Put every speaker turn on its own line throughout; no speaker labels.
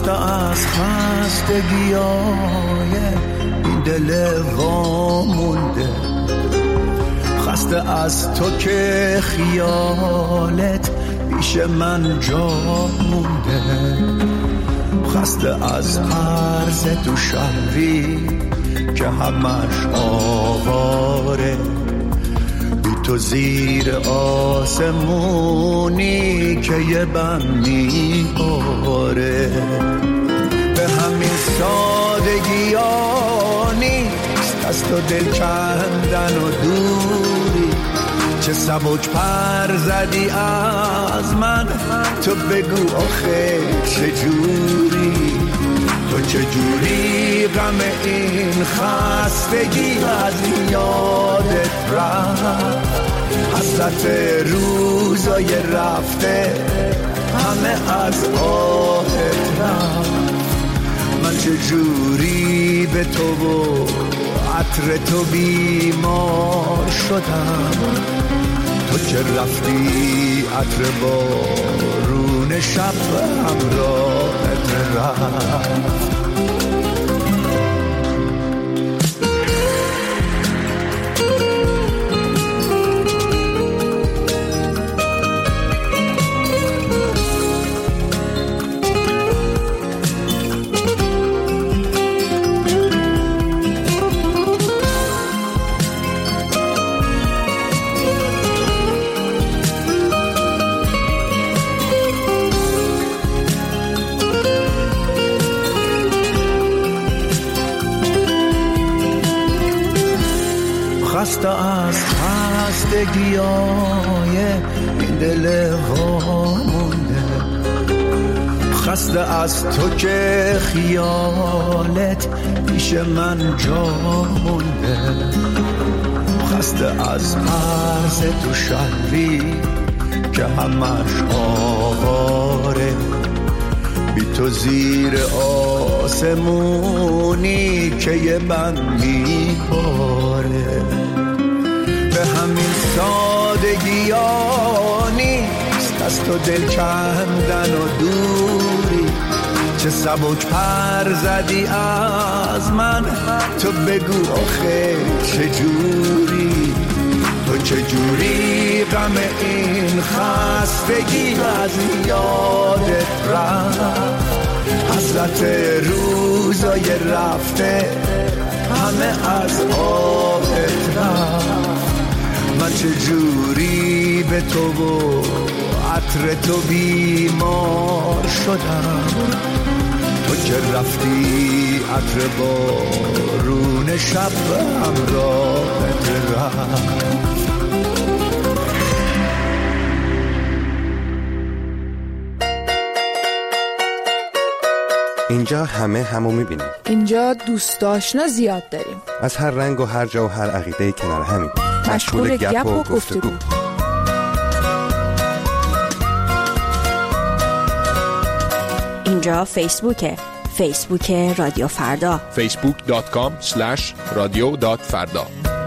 خسته از خستگیای این دل وامونده، خسته از تو که خیالت پیش من جا مونده، خسته از عرض تو شهری که همش آواره، بی تو زیر آسمونی که یه بم میباره. به همین سادگی ها نیست از تو دل کندن و دوری، چه سبک پر زدی از من، تو بگو آخه چجوری، تو چجوری غم این خستگی از یادت رفت، حسرت روزای رفته همه از آهت رفت. من چجوری به تو و عطر تو بیمار شدم، تو که رفتی عطر بارون شب همراهت رفت. خسته از خستگیای این دل وامونده، خسته از تو که خیالت پیش من جا مونده، خسته از عرض تو شهری که همش آواره، بی تو زیر آسمونی که یه بم میباره. به همین سادگی ها نیست از تو دل کندن و دوری، چه سبک پر زدی از من، تو بگو آخه چجوری، تو چجوری غم این خستگی از یادت رفت، حسرت روزای رفته همه از آهت رفت. من چجوری به تو و عطر تو بیمار شدم، تو که رفتی عطر بارون شب همراهت رفت.
اینجا همو میبینیم،
اینجا دوست آشنا زیاد داریم،
از هر رنگ و هر جا و هر عقیده کنار همین،
مشغول گپ و گفتگو.
اینجا فیسبوک رادیو فردا،
facebook.com/radio.farda.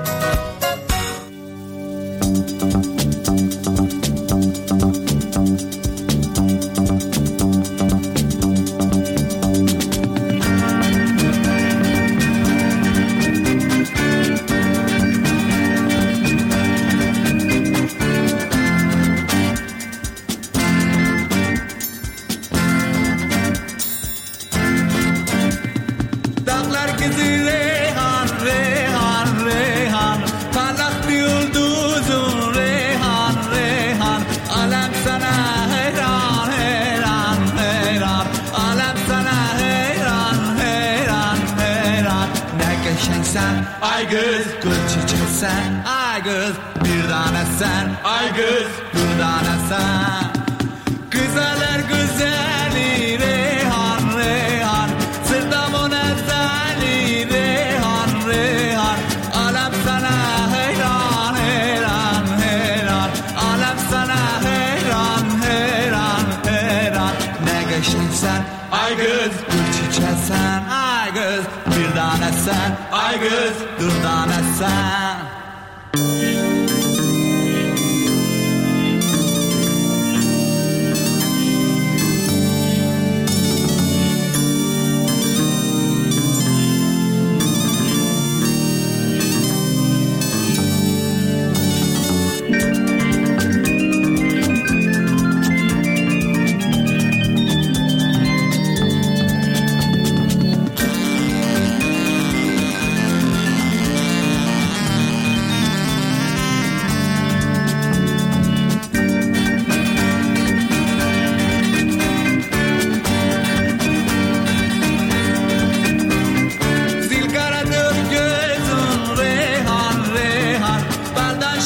Ay göz gül çiçeksen, ay göz bir tanesen, ay göz bir tanesen. Güzeller güzeli Reyhan Reyhan, sırtımın ezeli Reyhan Reyhan. Alem sana heyran heyran heyran, alem sana heyran heyran heyran. Ne geçinsen, ay göz gül çiçeksen, ay göz bir tanesen, ay göz bir tanesen.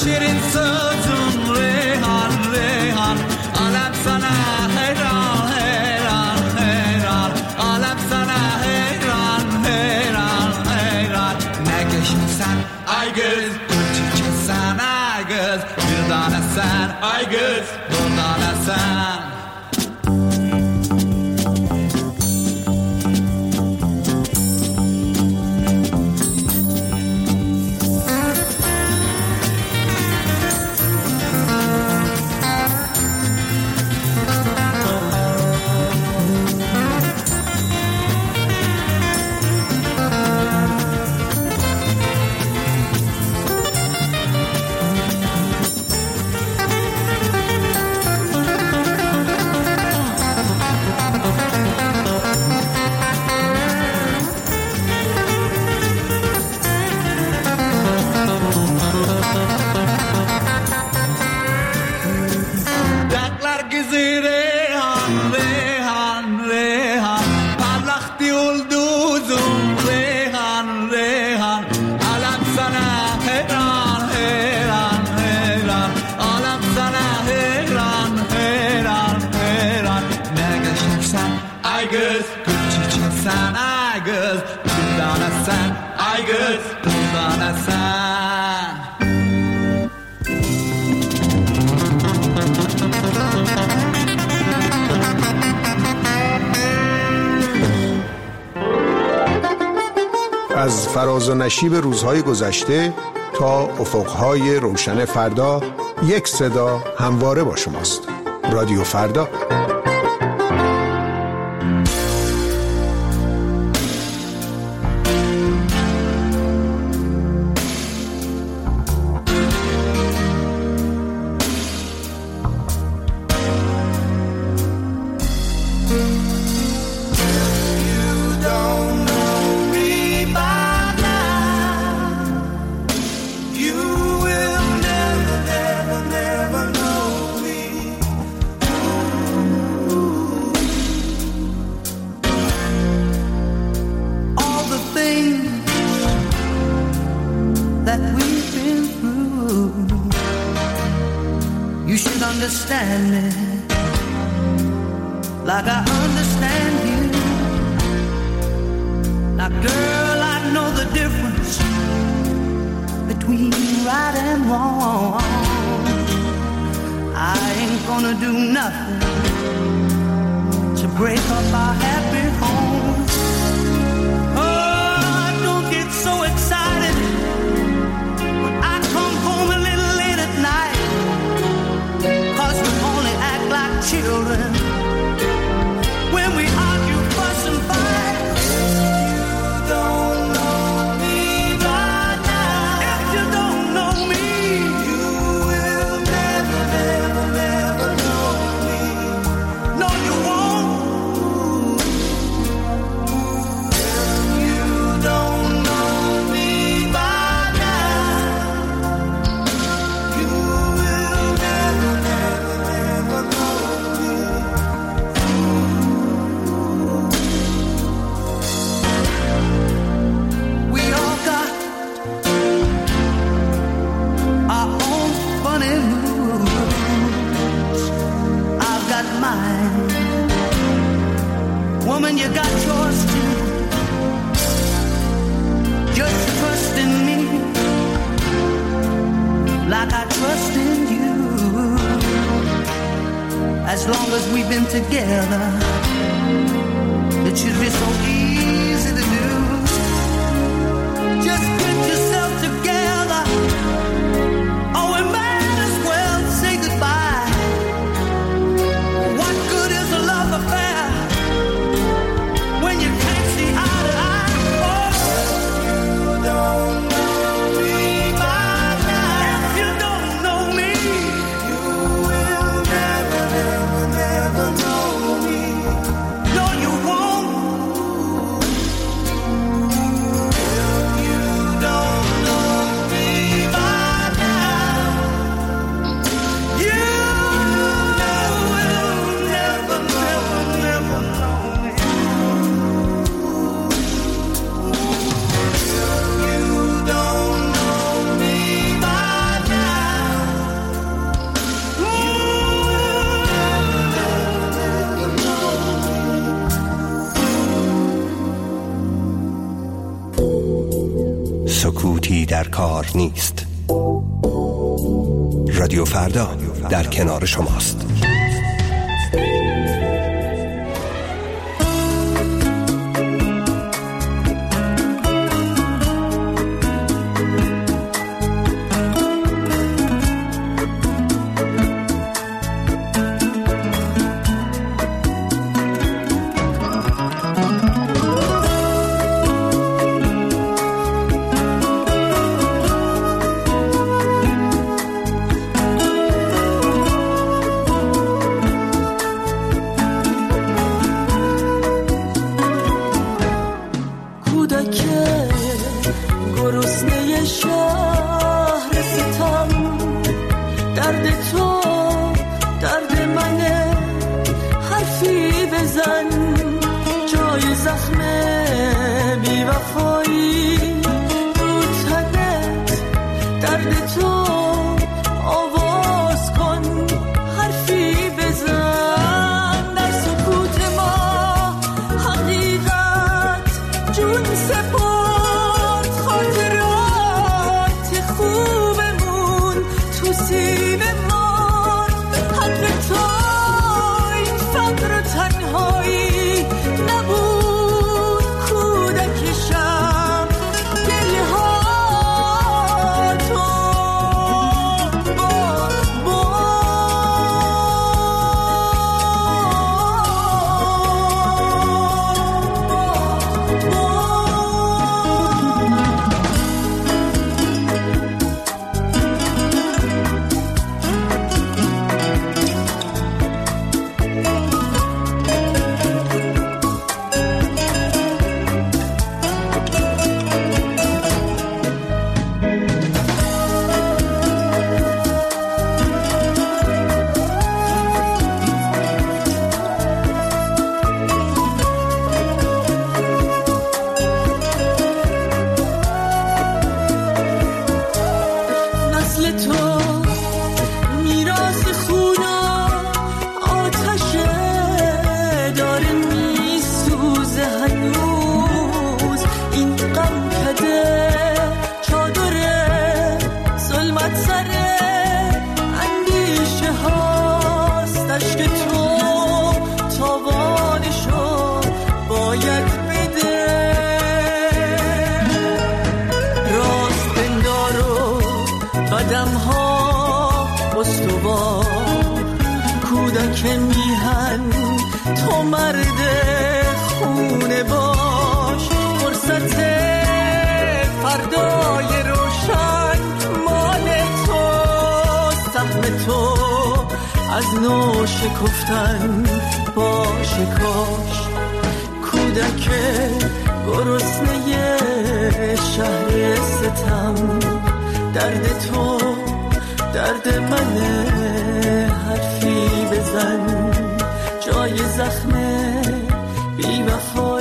şirin sözün Reyhan Reyhan alem sana heyran heyran heyran alem sana heyran heyran heyran ne geçmişsen ay göz gül çiçeksen ay göz bir tane sen ay göz bir tane sen.
از فراز و نشیب روزهای گذشته تا افقهای روشن فردا، یک صدا همواره با شماست. رادیو فردا.
در کار نیست. رادیو فردا در کنار شماست.
از نو شکفتن باشه کاش کودک گرسنه شهر ستم درد تو درد منه حرفی بزن جای زخم بی وفا